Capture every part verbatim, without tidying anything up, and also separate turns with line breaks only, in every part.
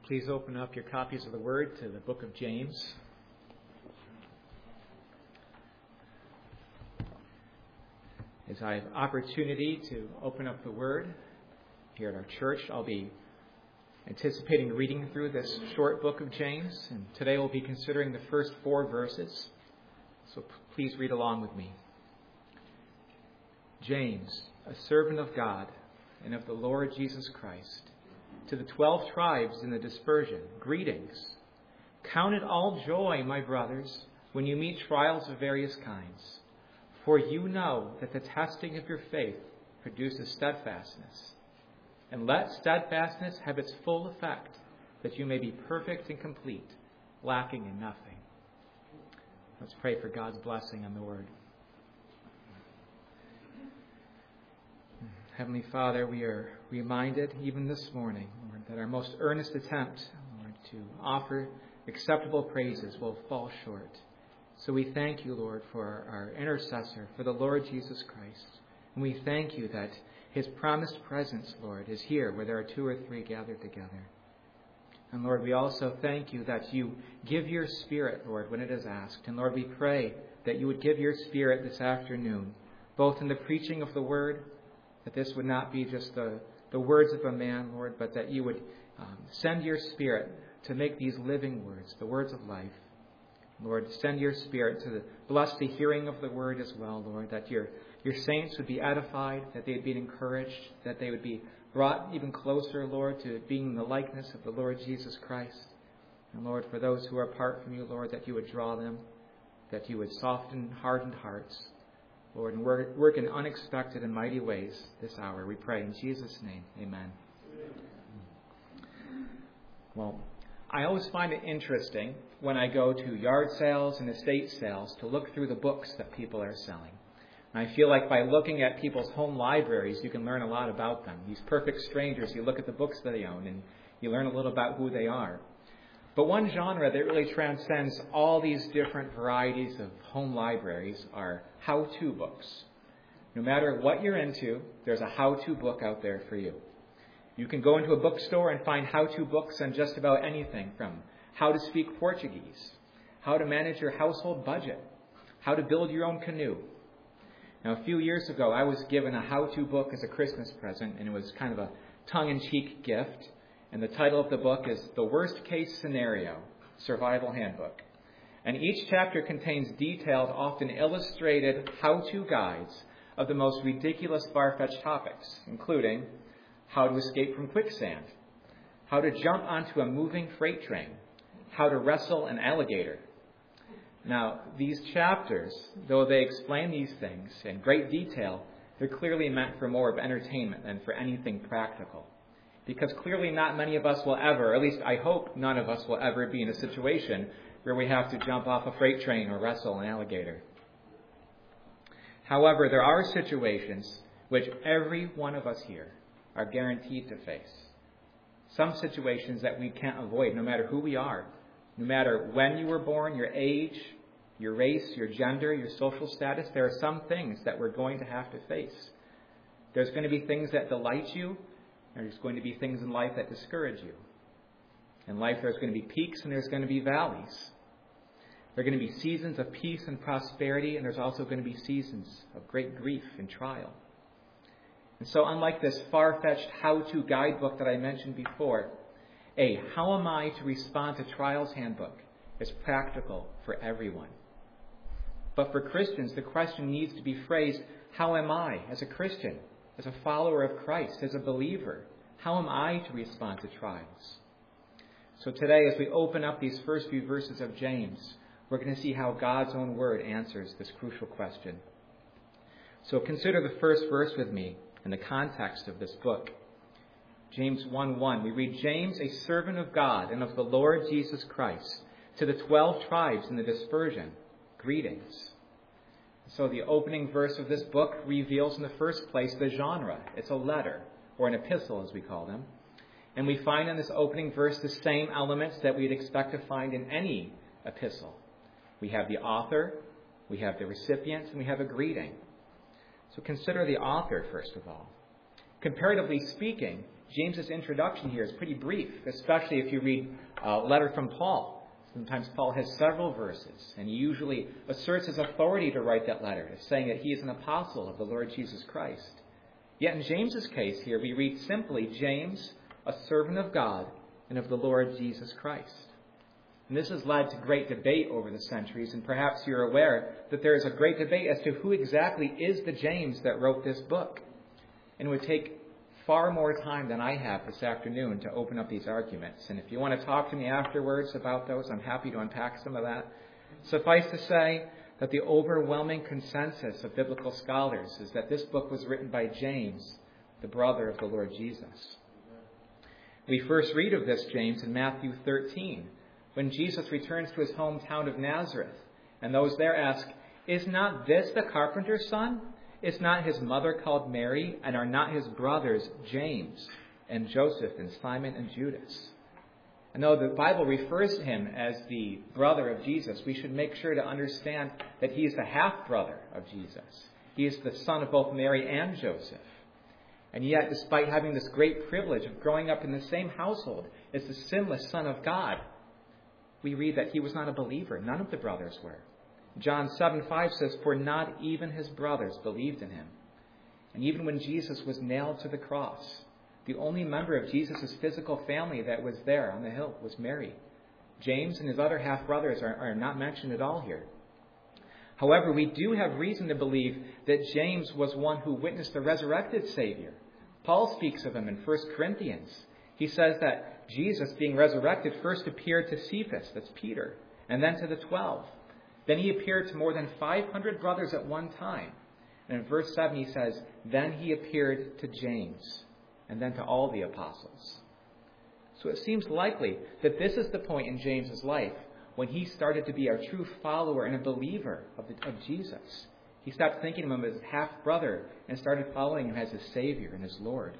Please open up your copies of the Word to the book of James. As I have opportunity to open up the Word here at our church, I'll be anticipating reading through this short book of James, and today we'll be considering the first four verses. So p- please read along with me. James, a servant of God and of the Lord Jesus Christ, to the twelve tribes in the dispersion, greetings. Count it all joy, my brothers, when you meet trials of various kinds. For you know that the testing of your faith produces steadfastness. And let steadfastness have its full effect, that you may be perfect and complete, lacking in nothing. Let's pray for God's blessing on the Word. Heavenly Father, we are reminded even this morning, Lord, that our most earnest attempt, Lord, to offer acceptable praises will fall short. So we thank you, Lord, for our intercessor, for the Lord Jesus Christ. And we thank you that his promised presence, Lord, is here where there are two or three gathered together. And Lord, we also thank you that you give your Spirit, Lord, when it is asked. And Lord, we pray that you would give your Spirit this afternoon, both in the preaching of the Word, that this would not be just the, the words of a man, Lord, but that you would um, send your Spirit to make these living words, the words of life. Lord, send your Spirit to the, bless the hearing of the Word as well, Lord, that your, your saints would be edified, that they would be encouraged, that they would be brought even closer, Lord, to being the likeness of the Lord Jesus Christ. And Lord, for those who are apart from you, Lord, that you would draw them, that you would soften hardened hearts, Lord, and work, work in unexpected and mighty ways this hour. We pray in Jesus' name. Amen. Well, I always find it interesting when I go to yard sales and estate sales to look through the books that people are selling. And I feel like by looking at people's home libraries, you can learn a lot about them. These perfect strangers, you look at the books that they own and you learn a little about who they are. But one genre that really transcends all these different varieties of home libraries are how-to books. No matter what you're into, there's a how-to book out there for you. You can go into a bookstore and find how-to books on just about anything, from how to speak Portuguese, how to manage your household budget, how to build your own canoe. Now, a few years ago, I was given a how-to book as a Christmas present, and it was kind of a tongue-in-cheek gift. And the title of the book is The Worst Case Scenario, Survival Handbook. And each chapter contains detailed, often illustrated how-to guides of the most ridiculous, far-fetched topics, including how to escape from quicksand, how to jump onto a moving freight train, how to wrestle an alligator. Now, these chapters, though they explain these things in great detail, they're clearly meant for more of entertainment than for anything practical. Because clearly not many of us will ever, or at least I hope none of us will ever be in a situation where we have to jump off a freight train or wrestle an alligator. However, there are situations which every one of us here are guaranteed to face. Some situations that we can't avoid, no matter who we are, no matter when you were born, your age, your race, your gender, your social status. There are some things that we're going to have to face. There's going to be things that delight you. There's going to be things in life that discourage you. In life, there's going to be peaks and there's going to be valleys. There are going to be seasons of peace and prosperity, and there's also going to be seasons of great grief and trial. And so, unlike this far-fetched how-to guidebook that I mentioned before, a How Am I to Respond to Trials handbook is practical for everyone. But for Christians, the question needs to be phrased, how am I as a Christian? As a follower of Christ, as a believer, how am I to respond to trials? So today, as we open up these first few verses of James, we're going to see how God's own word answers this crucial question. So consider the first verse with me in the context of this book. James one one, we read, James, a servant of God and of the Lord Jesus Christ, to the twelve tribes in the dispersion, greetings. So the opening verse of this book reveals in the first place the genre. It's a letter, or an epistle as we call them. And we find in this opening verse the same elements that we'd expect to find in any epistle. We have the author, we have the recipient, and we have a greeting. So consider the author first of all. Comparatively speaking, James's introduction here is pretty brief, especially if you read a letter from Paul. Sometimes Paul has several verses, and he usually asserts his authority to write that letter, saying that he is an apostle of the Lord Jesus Christ. Yet in James's case here, we read simply, James, a servant of God and of the Lord Jesus Christ. And this has led to great debate over the centuries, and perhaps you're aware that there is a great debate as to who exactly is the James that wrote this book. And it would take far more time than I have this afternoon to open up these arguments. And if you want to talk to me afterwards about those, I'm happy to unpack some of that. Suffice to say that the overwhelming consensus of biblical scholars is that this book was written by James, the brother of the Lord Jesus. We first read of this James in Matthew thirteen, when Jesus returns to his hometown of Nazareth, and those there ask, "Is not this the carpenter's son? Is not his mother called Mary, and are not his brothers James and Joseph and Simon and Judas?" And though the Bible refers to him as the brother of Jesus, we should make sure to understand that he is the half-brother of Jesus. He is the son of both Mary and Joseph. And yet, despite having this great privilege of growing up in the same household as the sinless Son of God, we read that he was not a believer. None of the brothers were. John seven five says, "For not even his brothers believed in him." And even when Jesus was nailed to the cross, the only member of Jesus' physical family that was there on the hill was Mary. James and his other half-brothers are, are not mentioned at all here. However, we do have reason to believe that James was one who witnessed the resurrected Savior. Paul speaks of him in First Corinthians. He says that Jesus, being resurrected, first appeared to Cephas, that's Peter, and then to the twelve. Then he appeared to more than five hundred brothers at one time. And in verse seven he says, "Then he appeared to James, and then to all the apostles." So it seems likely that this is the point in James's life when he started to be a true follower and a believer of, the, of Jesus. He stopped thinking of him as his half-brother and started following him as his Savior and his Lord.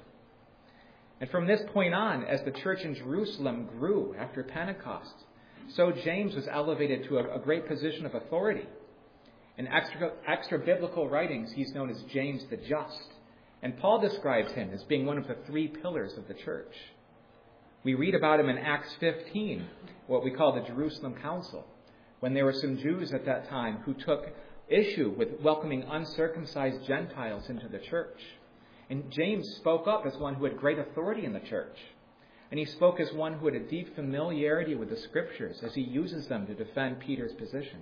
And from this point on, as the church in Jerusalem grew after Pentecost, so James was elevated to a, a great position of authority. In extra, extra biblical writings, he's known as James the Just. And Paul describes him as being one of the three pillars of the church. We read about him in Acts fifteen, what we call the Jerusalem Council, when there were some Jews at that time who took issue with welcoming uncircumcised Gentiles into the church. And James spoke up as one who had great authority in the church. And he spoke as one who had a deep familiarity with the Scriptures as he uses them to defend Peter's position.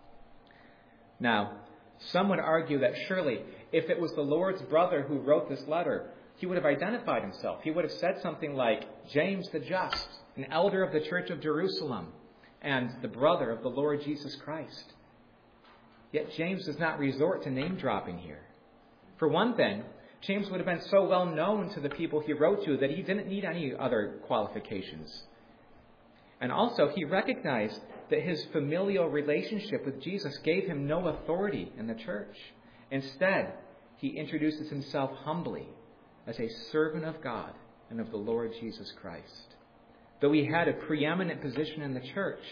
Now, some would argue that surely, if it was the Lord's brother who wrote this letter, he would have identified himself. He would have said something like, "James the Just, an elder of the Church of Jerusalem, and the brother of the Lord Jesus Christ." Yet James does not resort to name-dropping here. For one thing, James would have been so well known to the people he wrote to that he didn't need any other qualifications. And also, he recognized that his familial relationship with Jesus gave him no authority in the church. Instead, he introduces himself humbly as a servant of God and of the Lord Jesus Christ. Though he had a preeminent position in the church,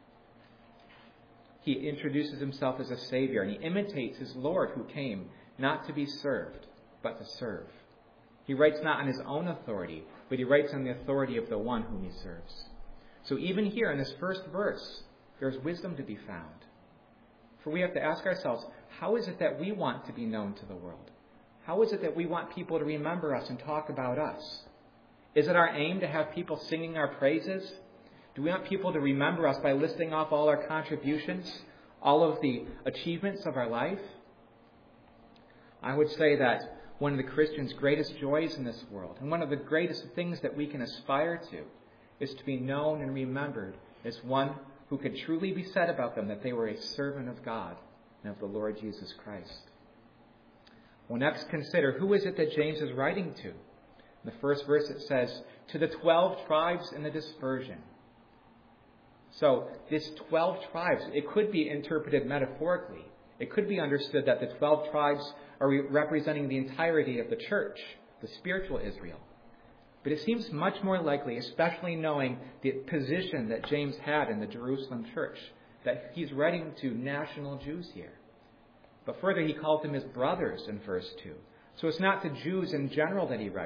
he introduces himself as a Savior, and he imitates his Lord who came not to be served, but to serve. He writes not on his own authority, but he writes on the authority of the one whom he serves. So even here in this first verse, there's wisdom to be found. For we have to ask ourselves, how is it that we want to be known to the world? How is it that we want people to remember us and talk about us? Is it our aim to have people singing our praises? Do we want people to remember us by listing off all our contributions, all of the achievements of our life? I would say that one of the Christians' greatest joys in this world, and one of the greatest things that we can aspire to, is to be known and remembered as one who could truly be said about them that they were a servant of God and of the Lord Jesus Christ. We'll next consider, who is it that James is writing to? In the first verse it says, "To the twelve tribes in the dispersion." So this twelve tribes, it could be interpreted metaphorically. It could be understood that the twelve tribes are representing the entirety of the church, the spiritual Israel. But it seems much more likely, especially knowing the position that James had in the Jerusalem church, that he's writing to national Jews here. But further, he calls them his brothers in verse two. So it's not to Jews in general that he writes,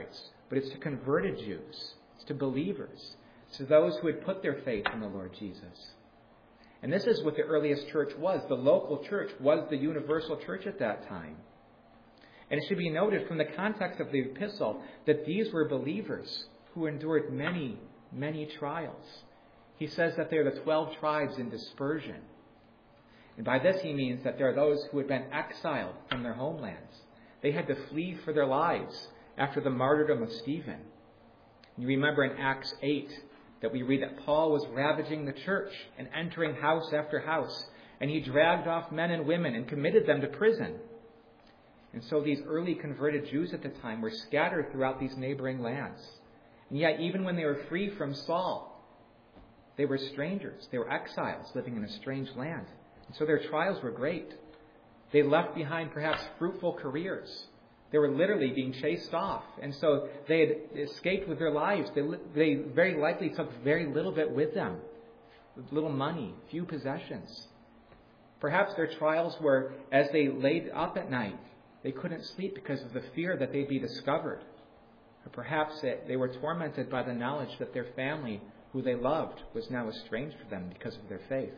but it's to converted Jews. It's to believers. It's to those who had put their faith in the Lord Jesus. And this is what the earliest church was. The local church was the universal church at that time. And it should be noted from the context of the epistle that these were believers who endured many, many trials. He says that they're the twelve tribes in dispersion. And by this he means that there are those who had been exiled from their homelands. They had to flee for their lives after the martyrdom of Stephen. You remember in Acts eight that we read that Paul was ravaging the church and entering house after house, and he dragged off men and women and committed them to prison. And so these early converted Jews at the time were scattered throughout these neighboring lands. And yet, even when they were free from Saul, they were strangers. They were exiles living in a strange land. And so their trials were great. They left behind perhaps fruitful careers. They were literally being chased off. And so they had escaped with their lives. They, they very likely took very little bit with them. Little money, few possessions. Perhaps their trials were as they laid up at night. They couldn't sleep because of the fear that they'd be discovered. Or perhaps it, they were tormented by the knowledge that their family, who they loved, was now estranged from them because of their faith.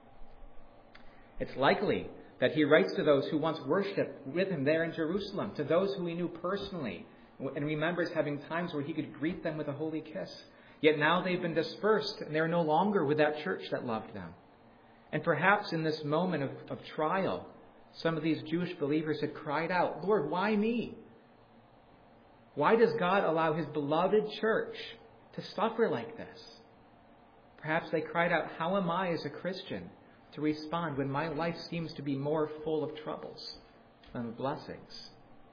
It's likely that he writes to those who once worshipped with him there in Jerusalem, to those who he knew personally, and remembers having times where he could greet them with a holy kiss. Yet now they've been dispersed, and they're no longer with that church that loved them. And perhaps in this moment of, of trial, some of these Jewish believers had cried out, "Lord, why me? Why does God allow his beloved church to suffer like this?" Perhaps they cried out, "How am I as a Christian to respond when my life seems to be more full of troubles than of blessings?"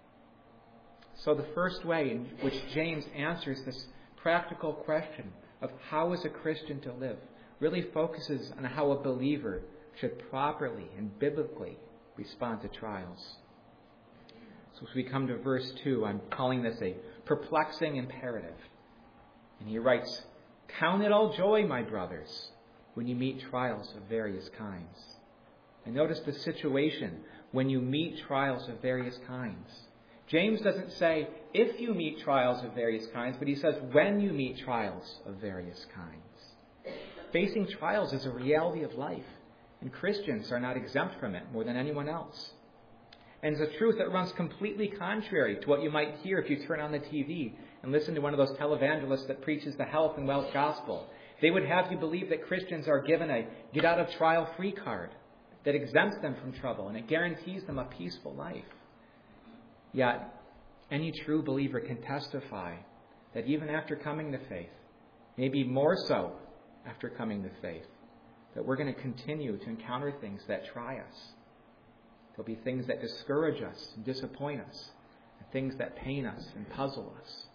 So the first way in which James answers this practical question of how is a Christian to live really focuses on how a believer should properly and biblically respond to trials. So as we come to verse two, I'm calling this a perplexing imperative. And he writes, "Count it all joy, my brothers, when you meet trials of various kinds." And notice the situation when you meet trials of various kinds. James doesn't say if you meet trials of various kinds, but he says when you meet trials of various kinds. Facing trials is a reality of life, and Christians are not exempt from it more than anyone else. And it's a truth that runs completely contrary to what you might hear if you turn on the T V and listen to one of those televangelists that preaches the health and wealth gospel. They would have you believe that Christians are given a get-out-of-trial-free card that exempts them from trouble and it guarantees them a peaceful life. Yet, any true believer can testify that even after coming to faith, maybe more so after coming to faith, that we're going to continue to encounter things that try us. There'll be things that discourage us and disappoint us, and things that pain us and puzzle us.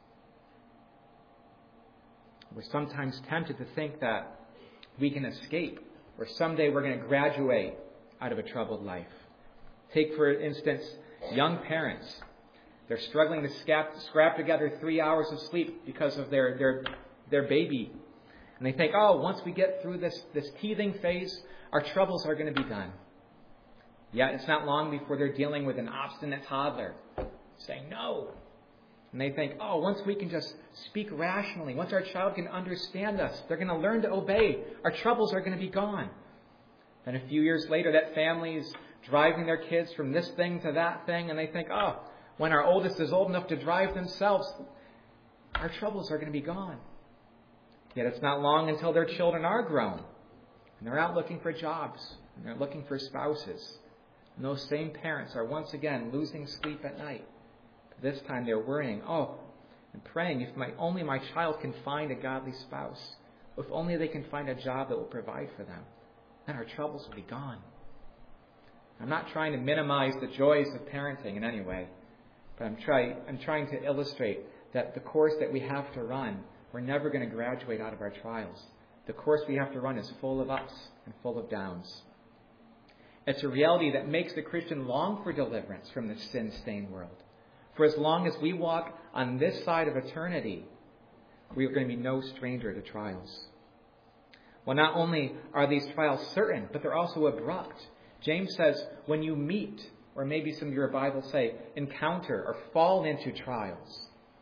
We're sometimes tempted to think that we can escape, or someday we're going to graduate out of a troubled life. Take, for instance, young parents. They're struggling to scrap, scrap together three hours of sleep because of their, their, their baby. And they think, oh, once we get through this, this teething phase, our troubles are going to be done. Yet it's not long before they're dealing with an obstinate toddler saying no. And they think, oh, once we can just speak rationally, once our child can understand us, they're going to learn to obey. Our troubles are going to be gone. Then a few years later, that family's driving their kids from this thing to that thing, and they think, oh, when our oldest is old enough to drive themselves, our troubles are going to be gone. Yet it's not long until their children are grown, and they're out looking for jobs, and they're looking for spouses. And those same parents are once again losing sleep at night. This time they're worrying, oh, and praying, if my only my child can find a godly spouse, if only they can find a job that will provide for them, then our troubles will be gone. I'm not trying to minimize the joys of parenting in any way, but I'm, try, I'm trying to illustrate that the course that we have to run, we're never going to graduate out of our trials. The course we have to run is full of ups and full of downs. It's a reality that makes the Christian long for deliverance from this sin-stained world. For as long as we walk on this side of eternity, we are going to be no stranger to trials. Well, not only are these trials certain, but they're also abrupt. James says, when you meet, or maybe some of your Bibles say, encounter or fall into trials.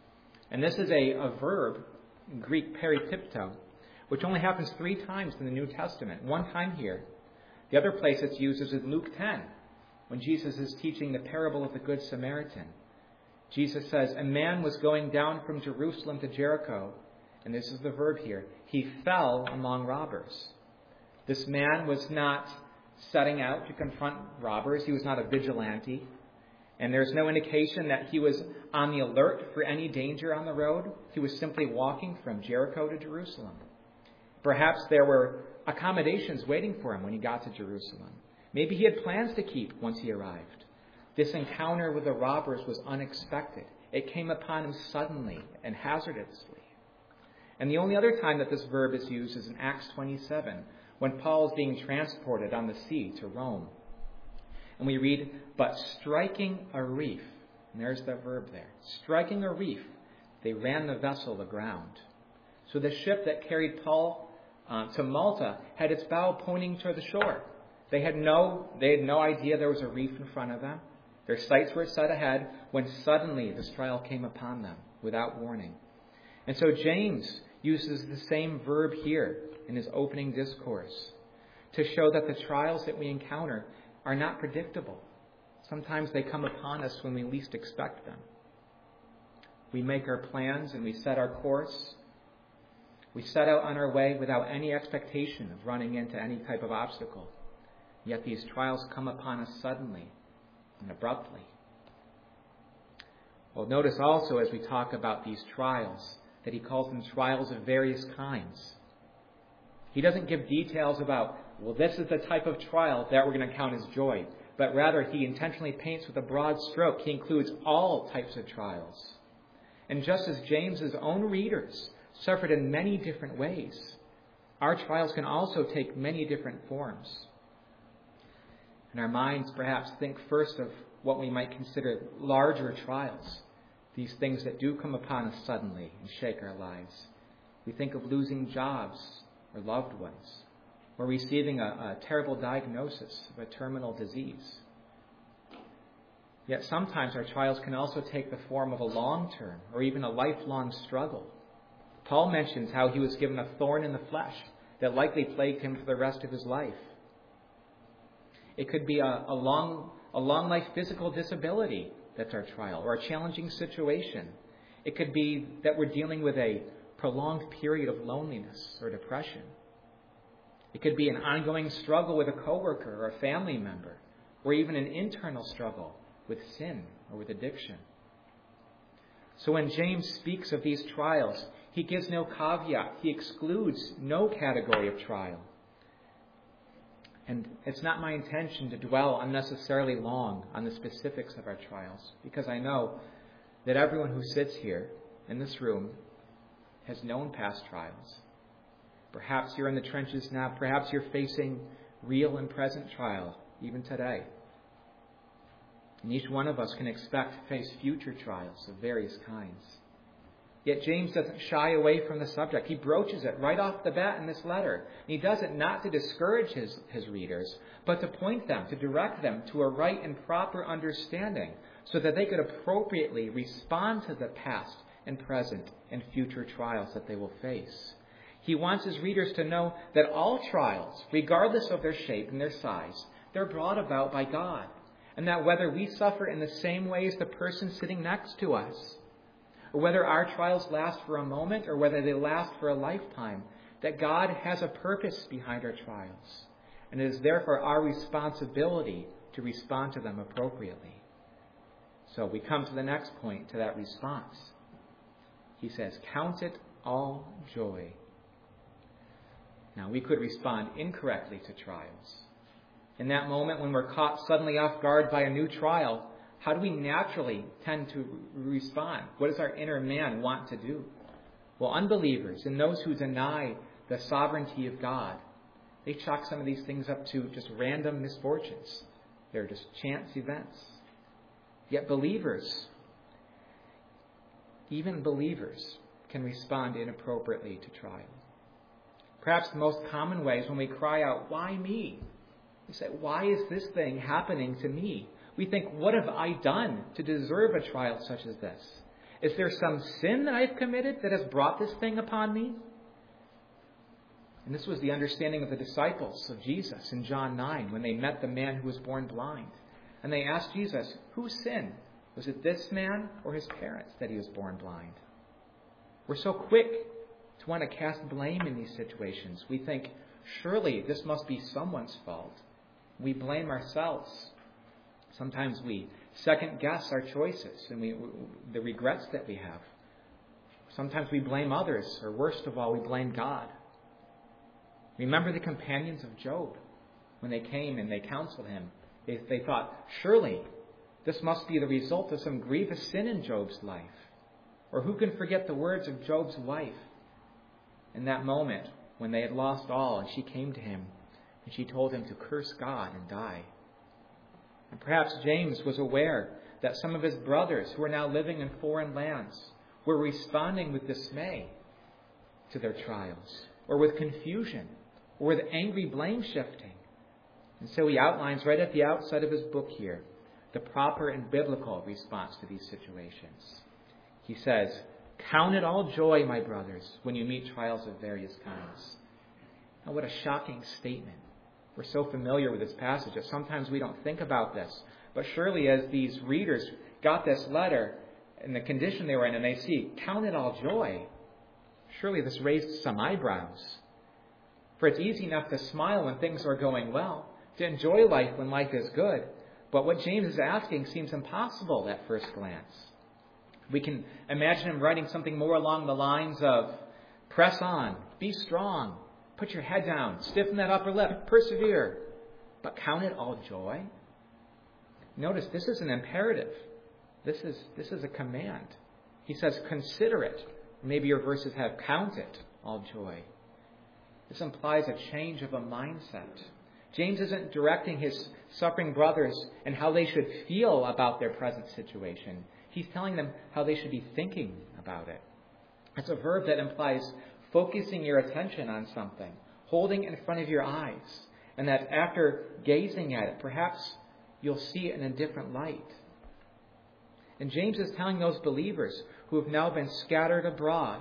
And this is a, a verb, in Greek peritypto, which only happens three times in the New Testament. One time here. The other place it's used is in Luke ten, when Jesus is teaching the parable of the Good Samaritan. Jesus says, a man was going down from Jerusalem to Jericho, and this is the verb here, he fell among robbers. This man was not setting out to confront robbers. He was not a vigilante. And there's no indication that he was on the alert for any danger on the road. He was simply walking from Jericho to Jerusalem. Perhaps there were accommodations waiting for him when he got to Jerusalem. Maybe he had plans to keep once he arrived. This encounter with the robbers was unexpected. It came upon him suddenly and hazardously. And the only other time that this verb is used is in Acts twenty-seven, when Paul is being transported on the sea to Rome. And we read, but striking a reef, and there's that verb there, striking a reef, they ran the vessel aground. So the ship that carried Paul uh, to Malta had its bow pointing toward the shore. They had no, they had no idea there was a reef in front of them. Their sights were set ahead when suddenly this trial came upon them without warning. And so James uses the same verb here in his opening discourse to show that the trials that we encounter are not predictable. Sometimes they come upon us when we least expect them. We make our plans and we set our course. We set out on our way without any expectation of running into any type of obstacle. Yet these trials come upon us suddenly and abruptly. Well, notice also as we talk about these trials that he calls them trials of various kinds. He doesn't give details about, well, this is the type of trial that we're going to count as joy. But rather, he intentionally paints with a broad stroke. He includes all types of trials. And just as James's own readers suffered in many different ways, our trials can also take many different forms. And our minds perhaps think first of what we might consider larger trials, these things that do come upon us suddenly and shake our lives. We think of losing jobs or loved ones, or receiving a, a terrible diagnosis of a terminal disease. Yet sometimes our trials can also take the form of a long-term or even a lifelong struggle. Paul mentions how he was given a thorn in the flesh that likely plagued him for the rest of his life. It could be a, a long, a long life physical disability that's our trial, or a challenging situation. It could be that we're dealing with a prolonged period of loneliness or depression. It could be an ongoing struggle with a coworker or a family member, or even an internal struggle with sin or with addiction. So when James speaks of these trials, he gives no caveat. He excludes no category of trial. And it's not my intention to dwell unnecessarily long on the specifics of our trials, because I know that everyone who sits here in this room has known past trials. Perhaps you're in the trenches now. Perhaps you're facing real and present trial, even today. And each one of us can expect to face future trials of various kinds. Yet James doesn't shy away from the subject. He broaches it right off the bat in this letter. And he does it not to discourage his, his readers, but to point them, to direct them to a right and proper understanding so that they could appropriately respond to the past and present and future trials that they will face. He wants his readers to know that all trials, regardless of their shape and their size, they're brought about by God. And that whether we suffer in the same way as the person sitting next to us, or whether our trials last for a moment or whether they last for a lifetime, that God has a purpose behind our trials. And it is therefore our responsibility to respond to them appropriately. So we come to the next point, to that response. He says, count it all joy. Now, we could respond incorrectly to trials. In that moment when we're caught suddenly off guard by a new trial, how do we naturally tend to respond? What does our inner man want to do? Well, unbelievers and those who deny the sovereignty of God, they chalk some of these things up to just random misfortunes. They're just chance events. Yet believers, even believers, can respond inappropriately to trial. Perhaps the most common way is when we cry out, why me? We say, why is this thing happening to me? We think, what have I done to deserve a trial such as this? Is there some sin that I've committed that has brought this thing upon me? And this was the understanding of the disciples of Jesus in John nine when they met the man who was born blind. And they asked Jesus, who sinned? Was it this man or his parents that he was born blind? We're so quick to want to cast blame in these situations. We think, surely this must be someone's fault. We blame ourselves. Sometimes we second guess our choices and we, the regrets that we have. Sometimes we blame others, or worst of all, we blame God. Remember the companions of Job when they came and they counseled him. They, they thought, surely this must be the result of some grievous sin in Job's life. Or who can forget the words of Job's wife in that moment when they had lost all and she came to him and she told him to curse God and die. And perhaps James was aware that some of his brothers who were now living in foreign lands were responding with dismay to their trials, or with confusion, or with angry blame shifting. And so he outlines right at the outset of his book here the proper and biblical response to these situations. He says, count it all joy, my brothers, when you meet trials of various kinds. Now, what a shocking statement. We're so familiar with this passage that sometimes we don't think about this. But surely as these readers got this letter in the condition they were in and they see, count it all joy, surely this raised some eyebrows. For it's easy enough to smile when things are going well, to enjoy life when life is good. But what James is asking seems impossible at first glance. We can imagine him writing something more along the lines of, press on, be strong, put your head down, stiffen that upper lip, persevere. But count it all joy? Notice this is an imperative. This is, this is a command. He says, consider it. Maybe your verses have count it all joy. This implies a change of a mindset. James isn't directing his suffering brothers and how they should feel about their present situation. He's telling them how they should be thinking about it. It's a verb that implies focusing your attention on something, holding in front of your eyes, and that after gazing at it, perhaps you'll see it in a different light. And James is telling those believers who have now been scattered abroad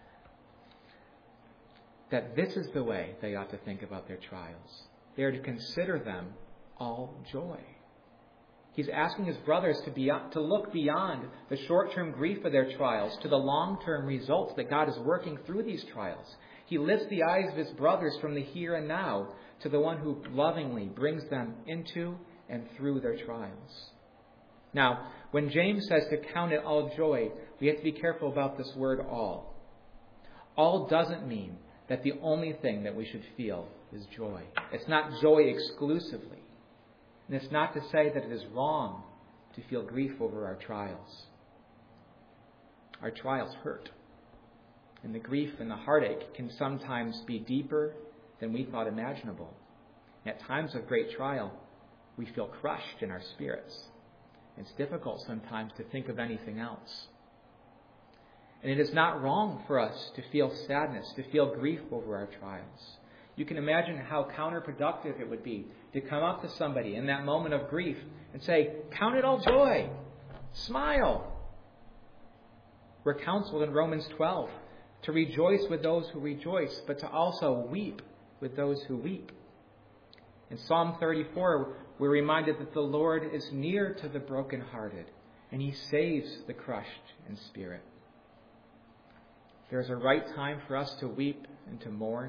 that this is the way they ought to think about their trials. They are to consider them all joy. He's asking his brothers to, be, to look beyond the short-term grief of their trials to the long-term results that God is working through these trials. He lifts the eyes of his brothers from the here and now to the one who lovingly brings them into and through their trials. Now, when James says to count it all joy, we have to be careful about this word all. All doesn't mean that the only thing that we should feel is joy. It's not joy exclusively. And it's not to say that it is wrong to feel grief over our trials. Our trials hurt. And the grief and the heartache can sometimes be deeper than we thought imaginable. And at times of great trial, we feel crushed in our spirits. It's difficult sometimes to think of anything else. And it is not wrong for us to feel sadness, to feel grief over our trials. You can imagine how counterproductive it would be to come up to somebody in that moment of grief and say, count it all joy, smile. We're counseled in Romans twelve to rejoice with those who rejoice, but to also weep with those who weep. In Psalm thirty-four, we're reminded that the Lord is near to the brokenhearted, and he saves the crushed in spirit. There's a right time for us to weep and to mourn.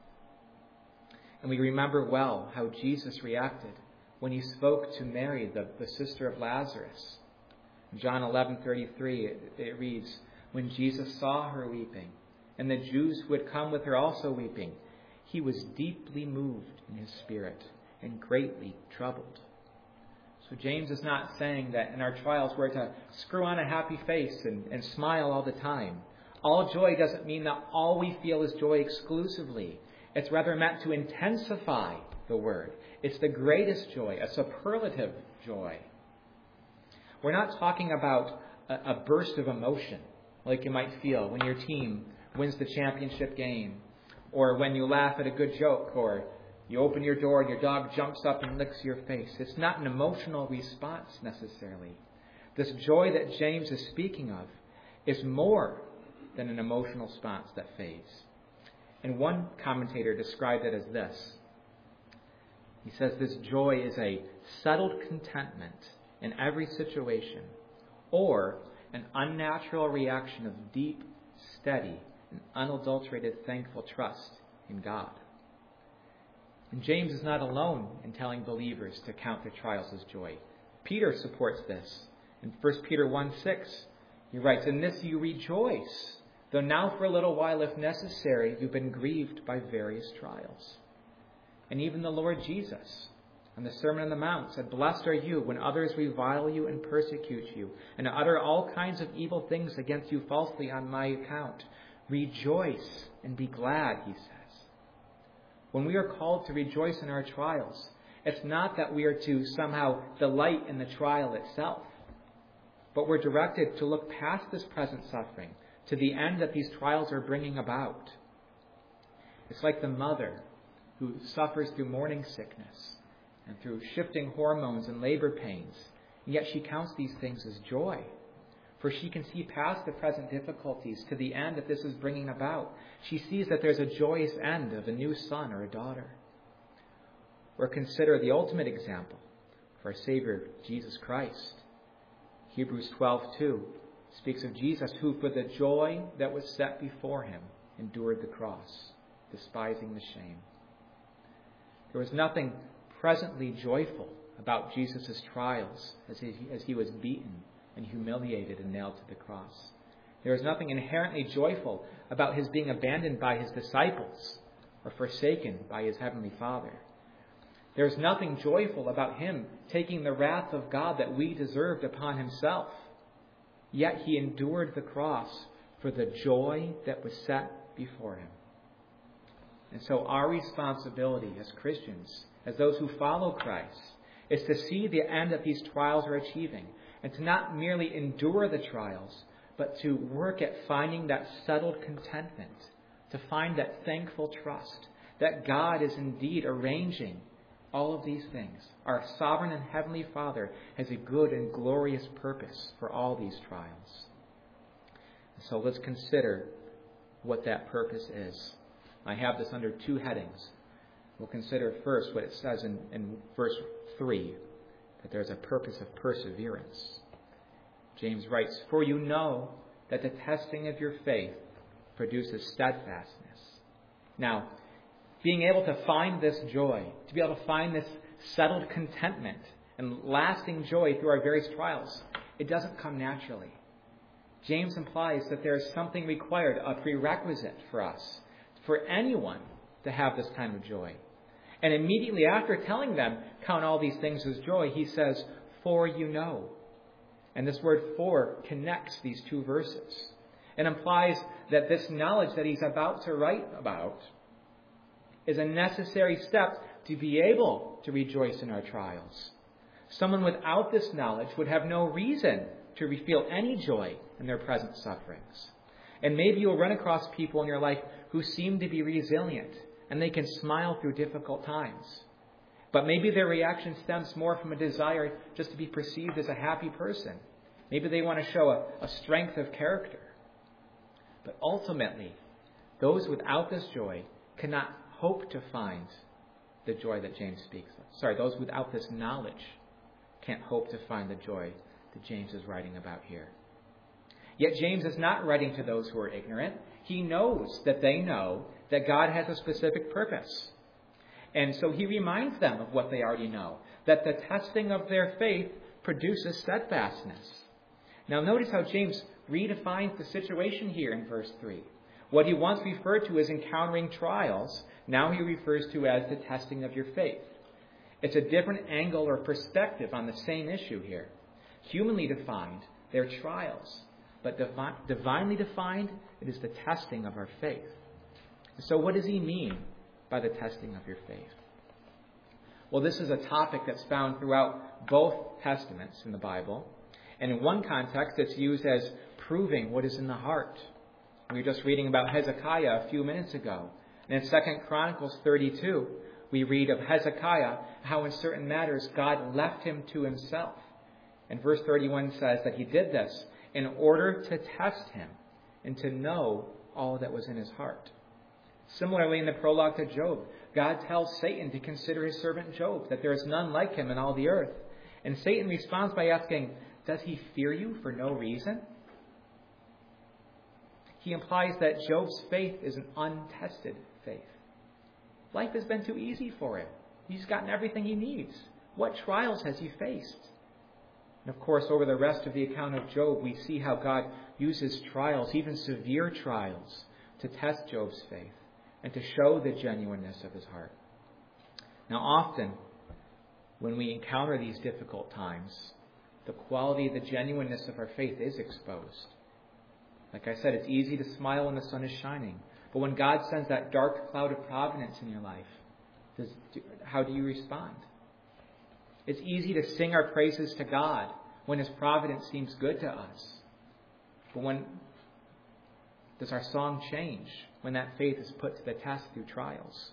And we remember well how Jesus reacted when he spoke to Mary, the, the sister of Lazarus. In John eleven thirty-three, it, it reads, when Jesus saw her weeping, and the Jews who had come with her also weeping, he was deeply moved in his spirit and greatly troubled. So James is not saying that in our trials we're to screw on a happy face and, and smile all the time. All joy doesn't mean that all we feel is joy exclusively. It's rather meant to intensify the word. It's the greatest joy, a superlative joy. We're not talking about a, a burst of emotion like you might feel when your team wins the championship game, or when you laugh at a good joke, or you open your door and your dog jumps up and licks your face. It's not an emotional response necessarily. This joy that James is speaking of is more than an emotional response that fades. And one commentator described it as this. He says this joy is a settled contentment in every situation, or an unnatural reaction of deep, steady, and unadulterated thankful trust in God. And James is not alone in telling believers to count their trials as joy. Peter supports this. In First Peter one six, he writes, "In this you rejoice, though now for a little while, if necessary, you've been grieved by various trials." And even the Lord Jesus, on the Sermon on the Mount, said, "Blessed are you when others revile you and persecute you, and utter all kinds of evil things against you falsely on my account. Rejoice and be glad," he says. When we are called to rejoice in our trials, it's not that we are to somehow delight in the trial itself, but we're directed to look past this present suffering to the end that these trials are bringing about. It's like the mother who suffers through morning sickness and through shifting hormones and labor pains, and yet she counts these things as joy, for she can see past the present difficulties to the end that this is bringing about. She sees that there's a joyous end of a new son or a daughter. Or consider the ultimate example of our Savior, Jesus Christ. Hebrews twelve two speaks of Jesus who, for the joy that was set before him, endured the cross, despising the shame. There was nothing presently joyful about Jesus' trials as he, as he was beaten and humiliated and nailed to the cross. There was nothing inherently joyful about his being abandoned by his disciples or forsaken by his heavenly Father. There is nothing joyful about him taking the wrath of God that we deserved upon himself. Yet he endured the cross for the joy that was set before him. And so our responsibility as Christians, as those who follow Christ, is to see the end that these trials are achieving, and to not merely endure the trials, but to work at finding that settled contentment, to find that thankful trust that God is indeed arranging all of these things. Our sovereign and heavenly Father has a good and glorious purpose for all these trials. So let's consider what that purpose is. I have this under two headings. We'll consider first what it says in, in verse three, that there's a purpose of perseverance. James writes, "For you know that the testing of your faith produces steadfastness." Now, being able to find this joy, to be able to find this settled contentment and lasting joy through our various trials, it doesn't come naturally. James implies that there is something required, a prerequisite for us, for anyone to have this kind of joy. And immediately after telling them, count all these things as joy, he says, "For you know." And this word "for" connects these two verses. It implies that this knowledge that he's about to write about is a necessary step to be able to rejoice in our trials. Someone without this knowledge would have no reason to feel any joy in their present sufferings. And maybe you'll run across people in your life who seem to be resilient and they can smile through difficult times. But maybe their reaction stems more from a desire just to be perceived as a happy person. Maybe they want to show a, a strength of character. But ultimately, those without this joy cannot hope to find the joy that James speaks of. Sorry, those without this knowledge can't hope to find the joy that James is writing about here. Yet James is not writing to those who are ignorant. He knows that they know that God has a specific purpose. And so he reminds them of what they already know, that the testing of their faith produces steadfastness. Now notice how James redefines the situation here in verse three. What he once referred to as encountering trials, now he refers to as the testing of your faith. It's a different angle or perspective on the same issue here. Humanly defined, they're trials. But divi- divinely defined, it is the testing of our faith. So what does he mean by the testing of your faith? Well, this is a topic that's found throughout both Testaments in the Bible. And in one context, it's used as proving what is in the heart. We were just reading about Hezekiah a few minutes ago. And in Second Chronicles thirty-two, we read of Hezekiah, how in certain matters God left him to himself. And verse thirty-one says that he did this in order to test him and to know all that was in his heart. Similarly, in the prologue to Job, God tells Satan to consider his servant Job, that there is none like him in all the earth. And Satan responds by asking, does he fear you for no reason? He implies that Job's faith is an untested faith. Life has been too easy for him. He's gotten everything he needs. What trials has he faced? And of course, over the rest of the account of Job, we see how God uses trials, even severe trials, to test Job's faith and to show the genuineness of his heart. Now, often, when we encounter these difficult times, the quality, the genuineness of our faith is exposed. Like I said, it's easy to smile when the sun is shining. But when God sends that dark cloud of providence in your life, does, how do you respond? It's easy to sing our praises to God when his providence seems good to us. But when does our song change when that faith is put to the test through trials?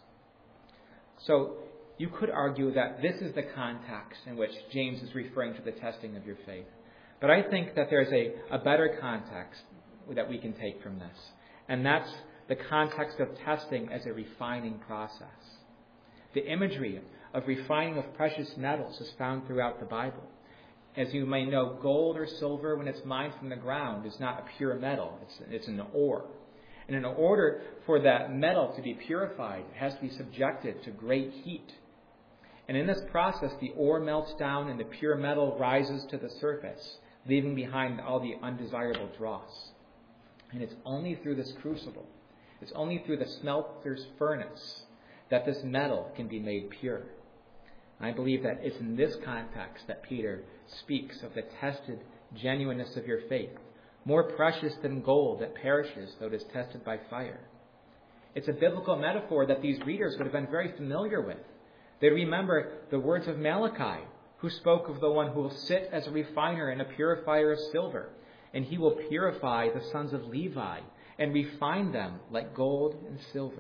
So you could argue that this is the context in which James is referring to the testing of your faith. But I think that there's a, a better context that we can take from this. And that's the context of testing as a refining process. The imagery of refining of precious metals is found throughout the Bible. As you may know, gold or silver, when it's mined from the ground, is not a pure metal. It's, it's an ore. And in order for that metal to be purified, it has to be subjected to great heat. And in this process, the ore melts down and the pure metal rises to the surface, leaving behind all the undesirable dross. And it's only through this crucible, it's only through the smelter's furnace that this metal can be made pure. I believe that it's in this context that Peter speaks of the tested genuineness of your faith, more precious than gold that perishes though it is tested by fire. It's a biblical metaphor that these readers would have been very familiar with. They remember the words of Malachi, who spoke of the one who will sit as a refiner and a purifier of silver, and he will purify the sons of Levi and refine them like gold and silver.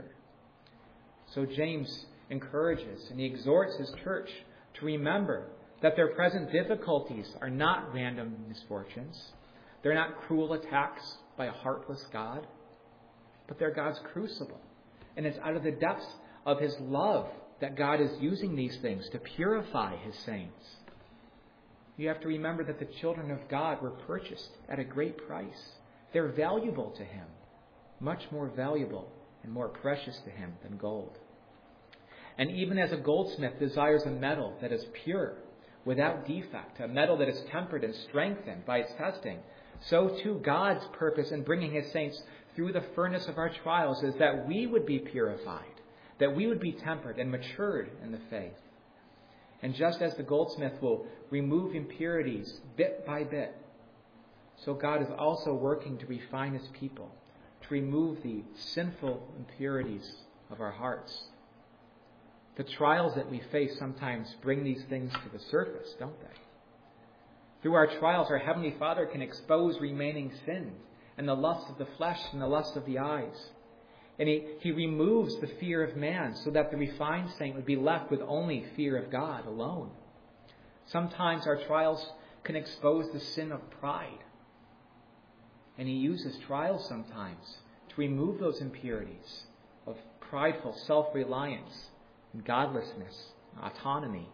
So James encourages and he exhorts his church to remember that their present difficulties are not random misfortunes. They're not cruel attacks by a heartless God, but they're God's crucible. And it's out of the depths of his love that God is using these things to purify his saints. You have to remember that the children of God were purchased at a great price. They're valuable to him, much more valuable and more precious to him than gold. And even as a goldsmith desires a metal that is pure, without defect, a metal that is tempered and strengthened by its testing, so too God's purpose in bringing his saints through the furnace of our trials is that we would be purified, that we would be tempered and matured in the faith. And just as the goldsmith will remove impurities bit by bit, so God is also working to refine his people, to remove the sinful impurities of our hearts. The trials that we face sometimes bring these things to the surface, don't they? Through our trials, our Heavenly Father can expose remaining sin and the lust of the flesh and the lust of the eyes. And he, he removes the fear of man so that the refined saint would be left with only fear of God alone. Sometimes our trials can expose the sin of pride. And he uses trials sometimes to remove those impurities of prideful self-reliance, godlessness, autonomy.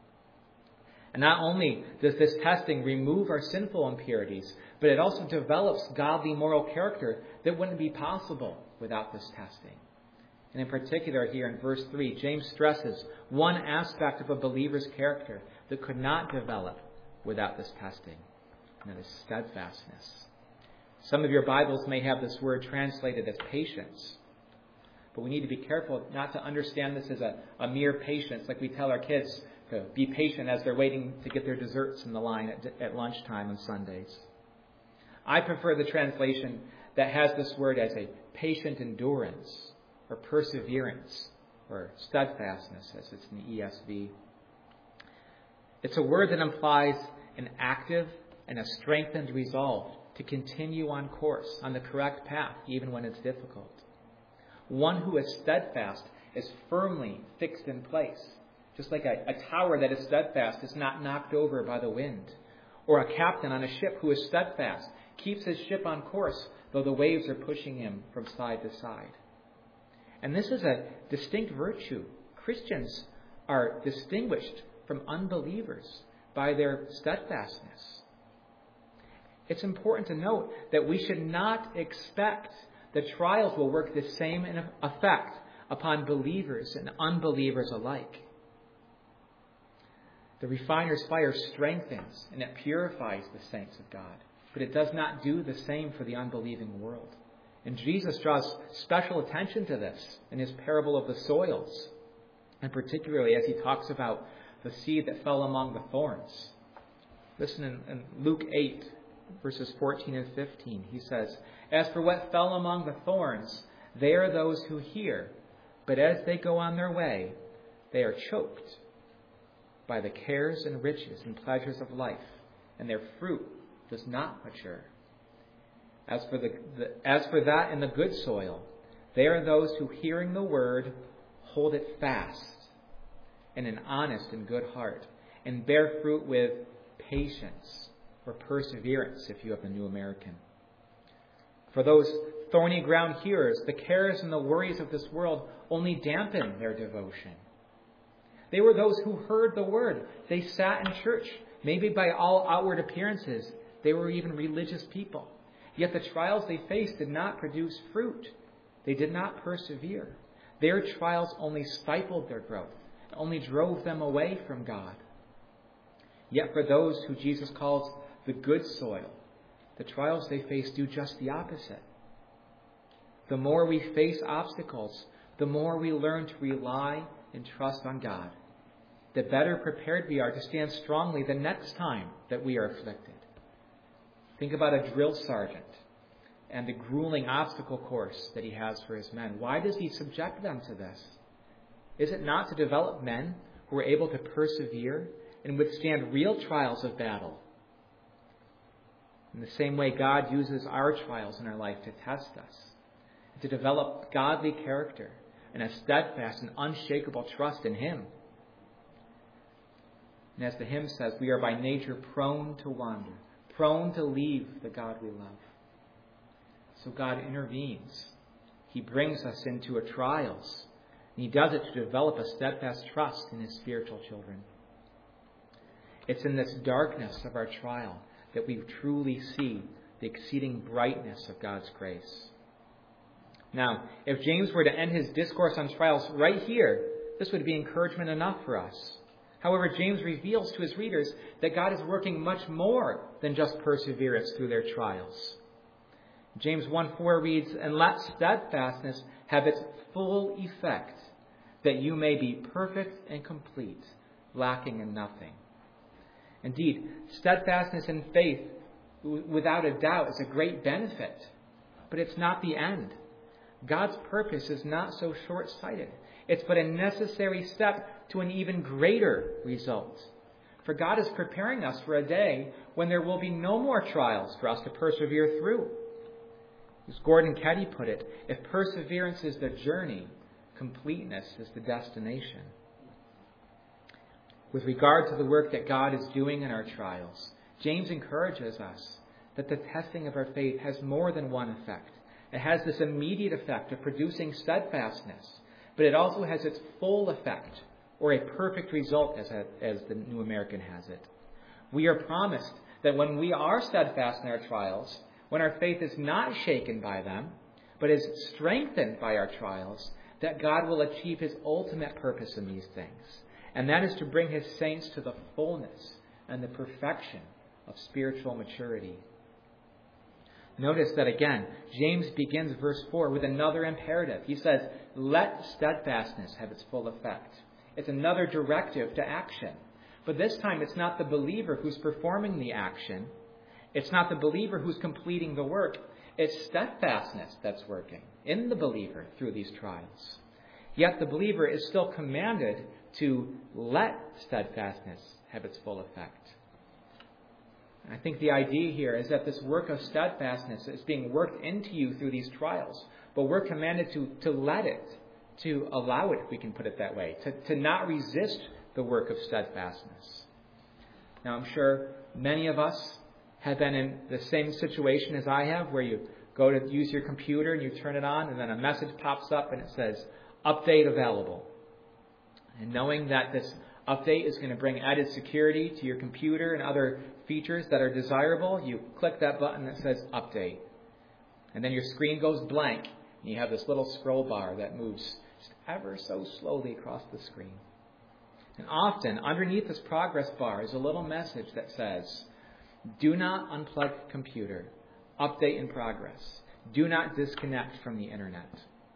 And not only does this testing remove our sinful impurities, but it also develops godly moral character that wouldn't be possible without this testing. And in particular here in verse three, James stresses one aspect of a believer's character that could not develop without this testing, and that is steadfastness. Some of your Bibles may have this word translated as patience. But we need to be careful not to understand this as a, a mere patience, like we tell our kids to be patient as they're waiting to get their desserts in the line at, at lunchtime on Sundays. I prefer the translation that has this word as a patient endurance or perseverance or steadfastness, as it's in the E S V. It's a word that implies an active and a strengthened resolve to continue on course, on the correct path, even when it's difficult. One who is steadfast is firmly fixed in place. Just like a, a tower that is steadfast is not knocked over by the wind. Or a captain on a ship who is steadfast keeps his ship on course, though the waves are pushing him from side to side. And this is a distinct virtue. Christians are distinguished from unbelievers by their steadfastness. It's important to note that we should not expect that trials will work the same effect upon believers and unbelievers alike. The refiner's fire strengthens and it purifies the saints of God, but it does not do the same for the unbelieving world. And Jesus draws special attention to this in his parable of the soils, and particularly as he talks about the seed that fell among the thorns. Listen in, in Luke eight, verses fourteen and fifteen. He says, "As for what fell among the thorns, they are those who hear, but as they go on their way, they are choked by the cares and riches and pleasures of life, and their fruit does not mature. As for the, the as for that in the good soil, they are those who, hearing the word, hold it fast in an honest and good heart, and bear fruit with patience," or perseverance, if you have the New American. For those thorny ground hearers, the cares and the worries of this world only dampen their devotion. They were those who heard the word. They sat in church. Maybe by all outward appearances, they were even religious people. Yet the trials they faced did not produce fruit. They did not persevere. Their trials only stifled their growth, only drove them away from God. Yet for those who Jesus calls the good soil, the trials they face do just the opposite. The more we face obstacles, the more we learn to rely and trust on God. The better prepared we are to stand strongly the next time that we are afflicted. Think about a drill sergeant and the grueling obstacle course that he has for his men. Why does he subject them to this? Is it not to develop men who are able to persevere and withstand real trials of battle? In the same way, God uses our trials in our life to test us, to develop godly character and a steadfast and unshakable trust in Him. And as the hymn says, we are by nature prone to wander, prone to leave the God we love. So God intervenes. He brings us into a trials, and He does it to develop a steadfast trust in His spiritual children. It's in this darkness of our trial that we truly see the exceeding brightness of God's grace. Now, if James were to end his discourse on trials right here, this would be encouragement enough for us. However, James reveals to his readers that God is working much more than just perseverance through their trials. James one four reads, "And let steadfastness have its full effect, that you may be perfect and complete, lacking in nothing." Indeed, steadfastness in faith, without a doubt, is a great benefit, but it's not the end. God's purpose is not so short-sighted. It's but a necessary step to an even greater result. For God is preparing us for a day when there will be no more trials for us to persevere through. As Gordon Ketty put it, if perseverance is the journey, completeness is the destination. With regard to the work that God is doing in our trials, James encourages us that the testing of our faith has more than one effect. It has this immediate effect of producing steadfastness, but it also has its full effect, or a perfect result, as, as the New American has it. We are promised that when we are steadfast in our trials, when our faith is not shaken by them, but is strengthened by our trials, that God will achieve His ultimate purpose in these things. And that is to bring His saints to the fullness and the perfection of spiritual maturity. Notice that again, James begins verse four with another imperative. He says, let steadfastness have its full effect. It's another directive to action. But this time it's not the believer who's performing the action. It's not the believer who's completing the work. It's steadfastness that's working in the believer through these trials. Yet the believer is still commanded to let steadfastness have its full effect. I think the idea here is that this work of steadfastness is being worked into you through these trials, but we're commanded to, to let it, to allow it, if we can put it that way, to, to not resist the work of steadfastness. Now, I'm sure many of us have been in the same situation as I have, where you go to use your computer and you turn it on and then a message pops up and it says, update available. And knowing that this update is going to bring added security to your computer and other features that are desirable, you click that button that says update. And then your screen goes blank and you have this little scroll bar that moves just ever so slowly across the screen. And often, underneath this progress bar is a little message that says, do not unplug the computer. Update in progress. Do not disconnect from the internet.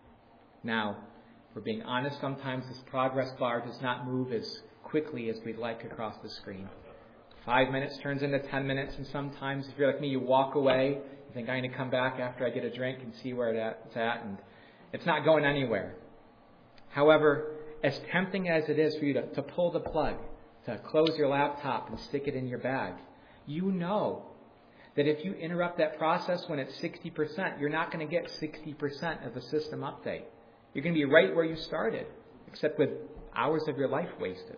Now, if we're being honest, sometimes this progress bar does not move as quickly as we'd like across the screen. Five minutes turns into ten minutes, and sometimes, if you're like me, you walk away. You think, I'm going to come back after I get a drink and see where it's at, and it's not going anywhere. However, as tempting as it is for you to, to pull the plug, to close your laptop and stick it in your bag, you know that if you interrupt that process when it's sixty percent, you're not going to get sixty percent of the system update. You're going to be right where you started, except with hours of your life wasted.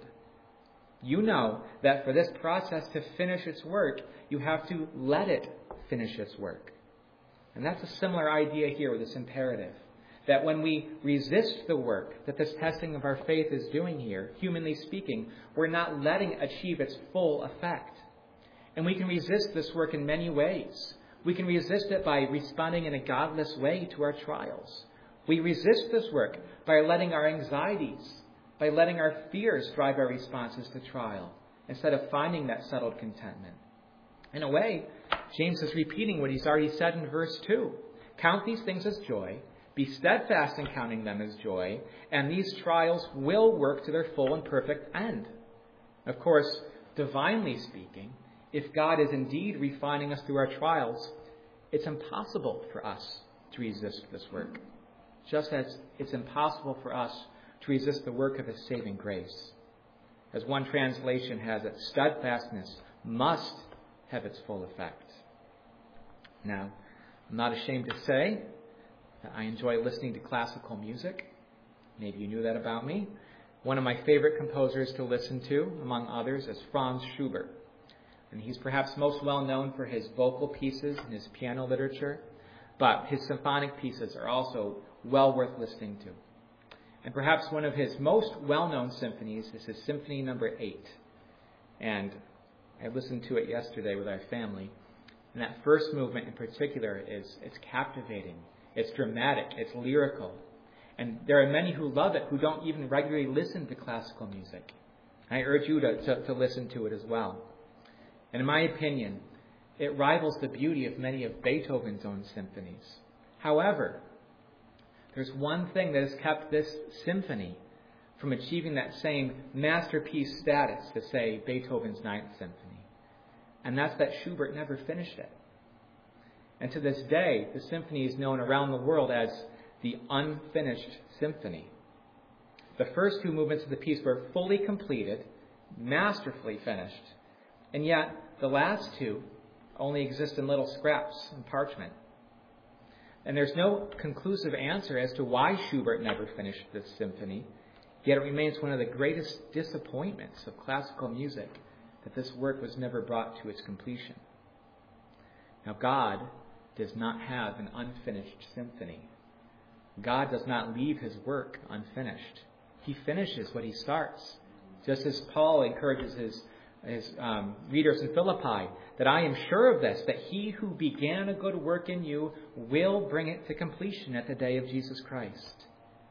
You know that for this process to finish its work, you have to let it finish its work. And that's a similar idea here with this imperative. That when we resist the work that this testing of our faith is doing here, humanly speaking, we're not letting it achieve its full effect. And we can resist this work in many ways. We can resist it by responding in a godless way to our trials. We resist this work by letting our anxieties, by letting our fears drive our responses to trial, instead of finding that settled contentment. In a way, James is repeating what he's already said in verse two. Count these things as joy, be steadfast in counting them as joy, and these trials will work to their full and perfect end. Of course, divinely speaking, if God is indeed refining us through our trials, it's impossible for us to resist this work, just as it's impossible for us to resist the work of His saving grace. As one translation has it, steadfastness must have its full effect. Now, I'm not ashamed to say that I enjoy listening to classical music. Maybe you knew that about me. One of my favorite composers to listen to, among others, is Franz Schubert. And he's perhaps most well known for his vocal pieces and his piano literature, but his symphonic pieces are also well worth listening to. And perhaps one of his most well-known symphonies is his Symphony Number Eight. And I listened to it yesterday with our family. And that first movement in particular is it's captivating, it's dramatic, it's lyrical. And there are many who love it who don't even regularly listen to classical music. I urge you to, to, to listen to it as well. And in my opinion, it rivals the beauty of many of Beethoven's own symphonies. However, there's one thing that has kept this symphony from achieving that same masterpiece status to, say, Beethoven's Ninth Symphony. And that's that Schubert never finished it. And to this day, the symphony is known around the world as the unfinished symphony. The first two movements of the piece were fully completed, masterfully finished, and yet the last two only exist in little scraps and parchment. And there's no conclusive answer as to why Schubert never finished this symphony, yet it remains one of the greatest disappointments of classical music that this work was never brought to its completion. Now, God does not have an unfinished symphony. God does not leave His work unfinished. He finishes what He starts. Just as Paul encourages his, his um, readers in Philippi, that I am sure of this, that He who began a good work in you will bring it to completion at the day of Jesus Christ.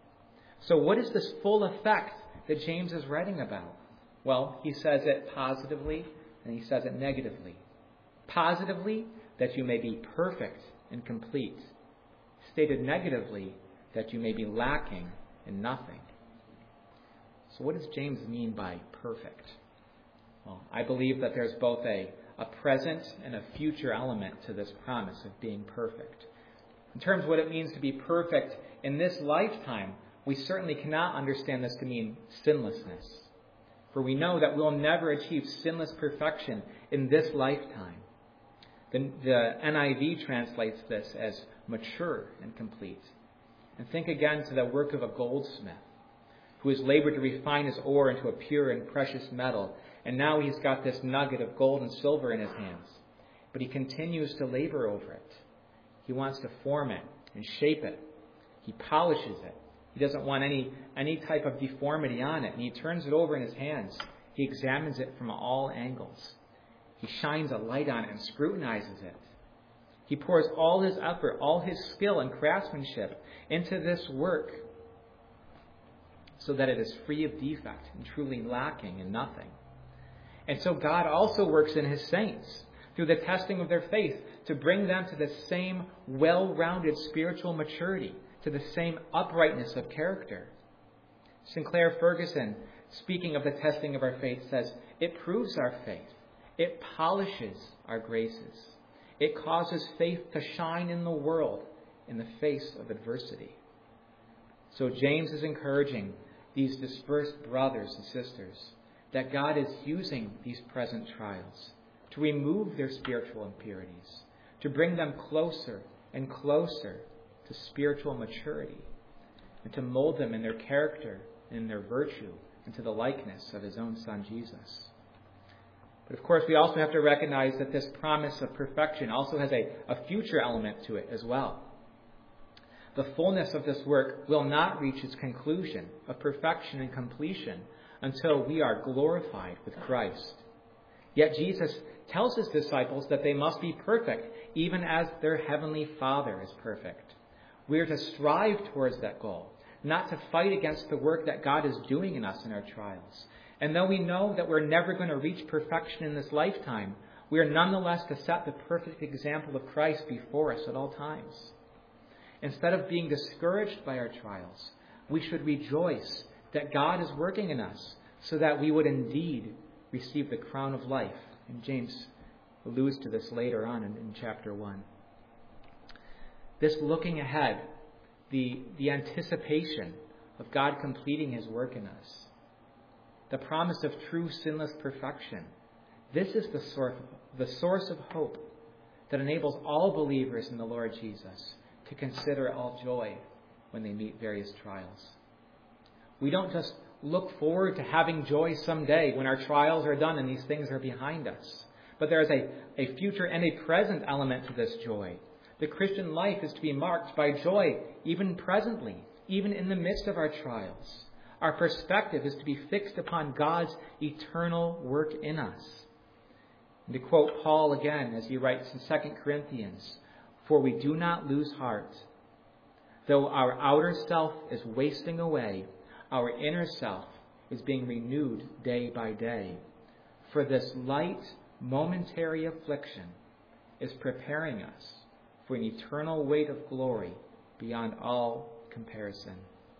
So what is this full effect that James is writing about? Well, he says it positively and he says it negatively. Positively, that you may be perfect and complete. Stated negatively, that you may be lacking in nothing. So what does James mean by perfect? Well, I believe that there's both a, a present and a future element to this promise of being perfect. In terms of what it means to be perfect in this lifetime, we certainly cannot understand this to mean sinlessness. For we know that we'll never achieve sinless perfection in this lifetime. The, the N I V translates this as mature and complete. And think again to the work of a goldsmith who has labored to refine his ore into a pure and precious metal, and now he's got this nugget of gold and silver in his hands. but he continues to labor over it. He wants to form it and shape it. He polishes it. He doesn't want any, any type of deformity on it. And he turns it over in his hands. He examines it from all angles. He shines a light on it and scrutinizes it. He pours all his effort, all his skill and craftsmanship into this work so that it is free of defect and truly lacking in nothing. And so God also works in his saints through the testing of their faith to bring them to the same well-rounded spiritual maturity, to the same uprightness of character. Sinclair Ferguson, speaking of the testing of our faith, says, "It proves our faith. It polishes our graces. It causes faith to shine in the world in the face of adversity." So James is encouraging these dispersed brothers and sisters that God is using these present trials to remove their spiritual impurities, to bring them closer and closer to spiritual maturity, and to mold them in their character and in their virtue into the likeness of his own Son, Jesus. But of course, we also have to recognize that this promise of perfection also has a, a future element to it as well. The fullness of this work will not reach its conclusion of perfection and completion until we are glorified with Christ. Yet Jesus tells his disciples that they must be perfect, even as their heavenly Father is perfect. We are to strive towards that goal, not to fight against the work that God is doing in us in our trials. And though we know that we're never going to reach perfection in this lifetime, we are nonetheless to set the perfect example of Christ before us at all times. Instead of being discouraged by our trials, we should rejoice that God is working in us so that we would indeed receive the crown of life. And James alludes to this later on in, in chapter one. This looking ahead, the, the anticipation of God completing his work in us, the promise of true sinless perfection, this is the source, the source of hope that enables all believers in the Lord Jesus to consider it all joy when they meet various trials. We don't just look forward to having joy someday when our trials are done and these things are behind us. But there is a, a future and a present element to this joy. The Christian life is to be marked by joy even presently, even in the midst of our trials. Our perspective is to be fixed upon God's eternal work in us. And to quote Paul again as he writes in Second Corinthians, "For we do not lose heart. Though our outer self is wasting away, our inner self is being renewed day by day. For this light, momentary affliction is preparing us for an eternal weight of glory beyond all comparison."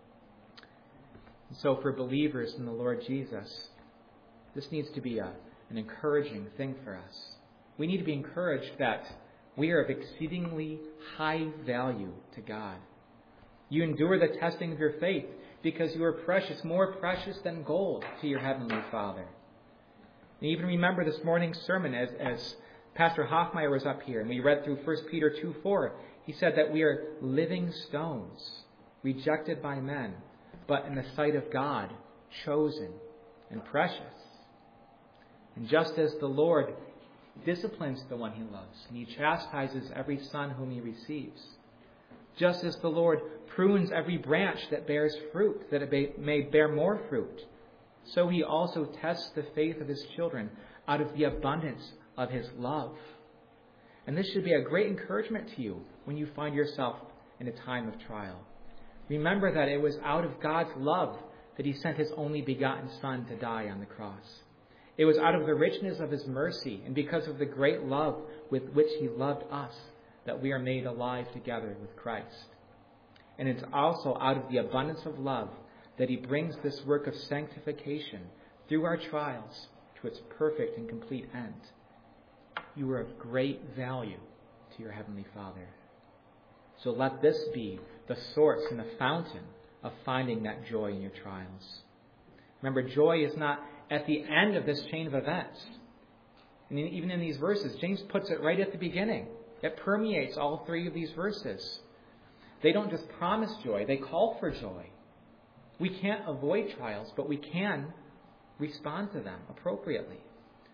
And so for believers in the Lord Jesus, this needs to be a, an encouraging thing for us. We need to be encouraged that we are of exceedingly high value to God. You endure the testing of your faith because you are precious, more precious than gold to your Heavenly Father. And even remember this morning's sermon as, as Pastor Hoffmeyer was up here and we read through First Peter two four. He said that we are living stones, rejected by men, but in the sight of God, chosen and precious. And just as the Lord disciplines the one he loves, and he chastises every son whom he receives, just as the Lord prunes every branch that bears fruit, that it may bear more fruit, so he also tests the faith of his children out of the abundance of his love. And this should be a great encouragement to you when you find yourself in a time of trial. Remember that it was out of God's love that he sent his only begotten Son to die on the cross. It was out of the richness of his mercy and because of the great love with which he loved us that we are made alive together with Christ. And it's also out of the abundance of love that he brings this work of sanctification through our trials to its perfect and complete end. You are of great value to your Heavenly Father. So let this be the source and the fountain of finding that joy in your trials. Remember, joy is not at the end of this chain of events. And even in these verses, James puts it right at the beginning. It permeates all three of these verses. They don't just promise joy, they call for joy. We can't avoid trials, but we can respond to them appropriately.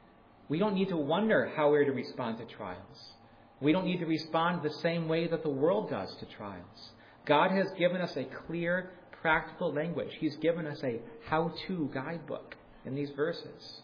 We don't need to wonder how we're to respond to trials. We don't need to respond the same way that the world does to trials. God has given us a clear, practical language. He's given us a how-to guidebook in these verses.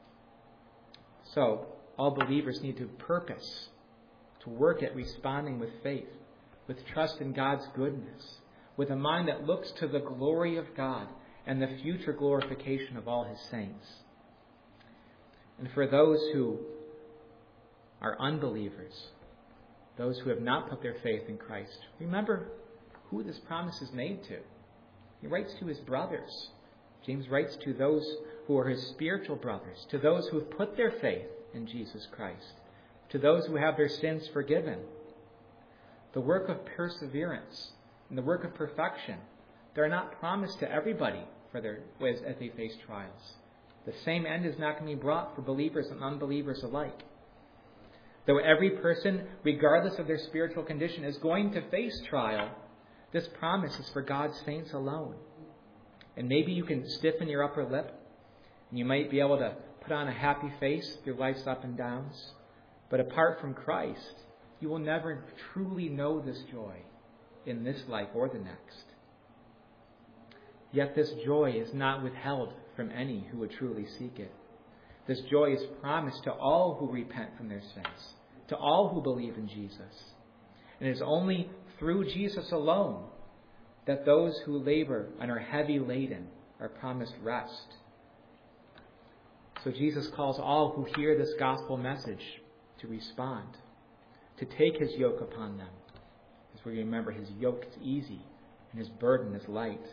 So, all believers need to purpose, to work at responding with faith, with trust in God's goodness, with a mind that looks to the glory of God and the future glorification of all His saints. And for those who are unbelievers, those who have not put their faith in Christ, remember who this promise is made to. He writes to his brothers. James writes to those who are his spiritual brothers, to those who have put their faith in Jesus Christ, to those who have their sins forgiven. The work of perseverance and the work of perfection, they're not promised to everybody for their as they face trials. The same end is not going to be brought for believers and unbelievers alike. Though every person, regardless of their spiritual condition, is going to face trial, this promise is for God's saints alone. And maybe you can stiffen your upper lip, and you might be able to put on a happy face through life's up and downs. But apart from Christ, you will never truly know this joy in this life or the next. Yet this joy is not withheld from any who would truly seek it. This joy is promised to all who repent from their sins, to all who believe in Jesus. And it is only through Jesus alone that those who labor and are heavy laden are promised rest. So Jesus calls all who hear this gospel message to respond, to take His yoke upon them. As we remember, His yoke is easy and His burden is light.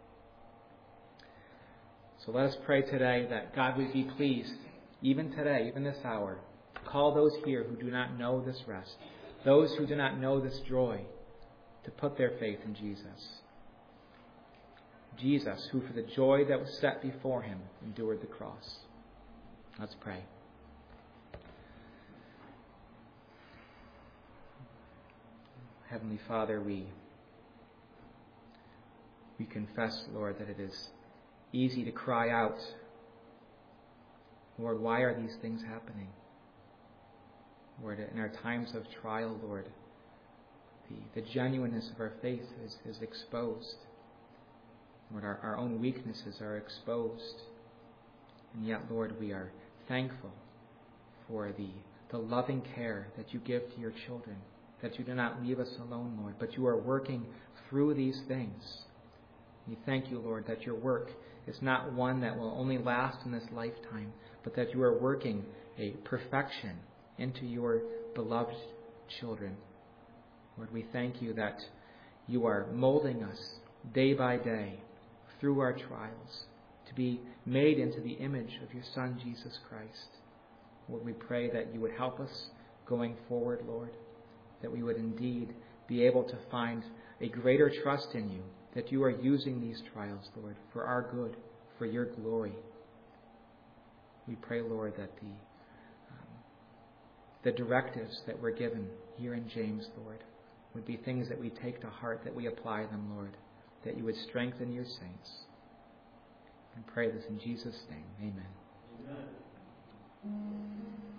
So let us pray today that God would be pleased, even today, even this hour, to call those here who do not know this rest, those who do not know this joy, to put their faith in Jesus. Jesus, who for the joy that was set before Him endured the cross. Let's pray. Heavenly Father, we, we confess, Lord, that it is easy to cry out, Lord, why are these things happening? Lord, in our times of trial, Lord, the, the genuineness of our faith is, is exposed. Lord, our, our own weaknesses are exposed. And yet, Lord, we are thankful for the, the loving care that you give to your children, that you do not leave us alone, Lord, but you are working through these things. We thank you, Lord, that your work is not one that will only last in this lifetime, but that you are working a perfection into your beloved children. Lord, we thank you that you are molding us day by day through our trials to be made into the image of your Son, Jesus Christ. Lord, we pray that you would help us going forward, Lord, that we would indeed be able to find a greater trust in you, that you are using these trials, Lord, for our good, for your glory. We pray, Lord, that the um, the directives that we're given here in James, Lord, would be things that we take to heart, that we apply them, Lord, that you would strengthen your saints. And pray this in Jesus' name. Amen.
Amen.